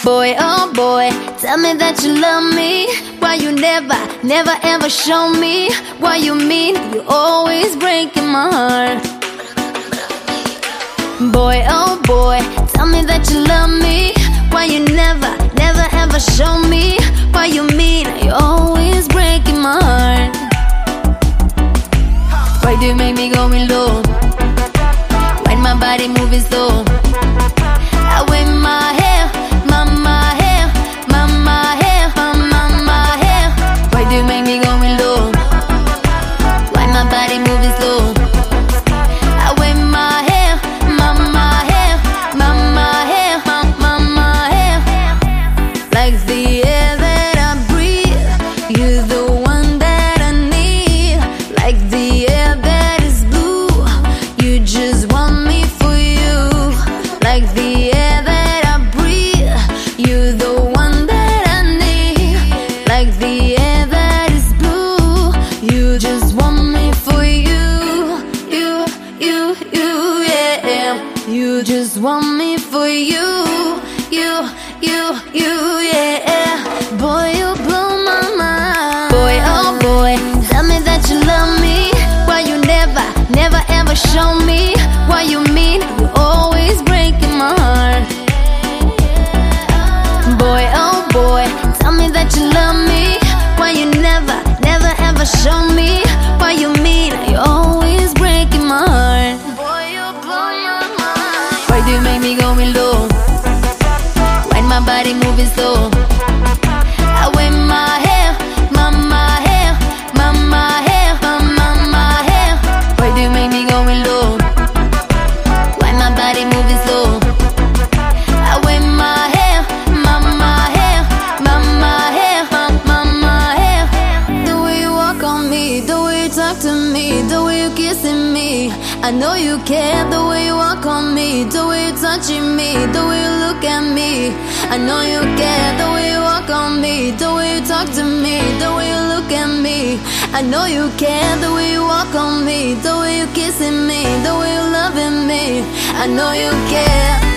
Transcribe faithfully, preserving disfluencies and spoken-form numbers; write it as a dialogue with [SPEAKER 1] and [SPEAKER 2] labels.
[SPEAKER 1] Boy, oh boy, tell me that you love me. Why you never, never ever show me what you mean? You always breaking my heart. Boy, oh boy, tell me that you love me. Why you never, never ever show me what you mean? You always breaking my heart. Why do you make me going low when my body moving slow? I wave my hair, my my hair, my my hair, my my my hair. Why do you make me going low? Why my body moving slow? I wave my hair, my my hair, my my hair, my my my hair. Like the air that I breathe, you're the one that I need. Like the air that is blue, you just want me for you. Like the air that I breathe, you're the one that I need. Like the air that is blue, you just want me for you. You, you, you, yeah. You just want me for you. You, you, you, yeah. Boy, you blow my mind. Boy, oh boy, tell me that you love me. Why you never, never ever show me what you mean? You always breaking my heart. Boy, oh boy, tell me that you love me. Why you never, never ever show me what you mean? You always breaking my heart. Boy, you blow my mind. Why do you make me going low when my body moving slow? I wave my hair, my my hair, my my hair, my my my hair. Why do you make me going low? Why my body moving slow? I wave my hair, my my hair, my my hair, my my my hair. The way you walk on me, the way you talk to me, the way you kissing me, I know you care. The way you walk on me, the way you touching me, the way you look at me, I know you care. The way you walk on me, the way you talk to me, the way you look at me, I know you care. The way you walk on me, the way you kissing me, the way you loving me, I know you care.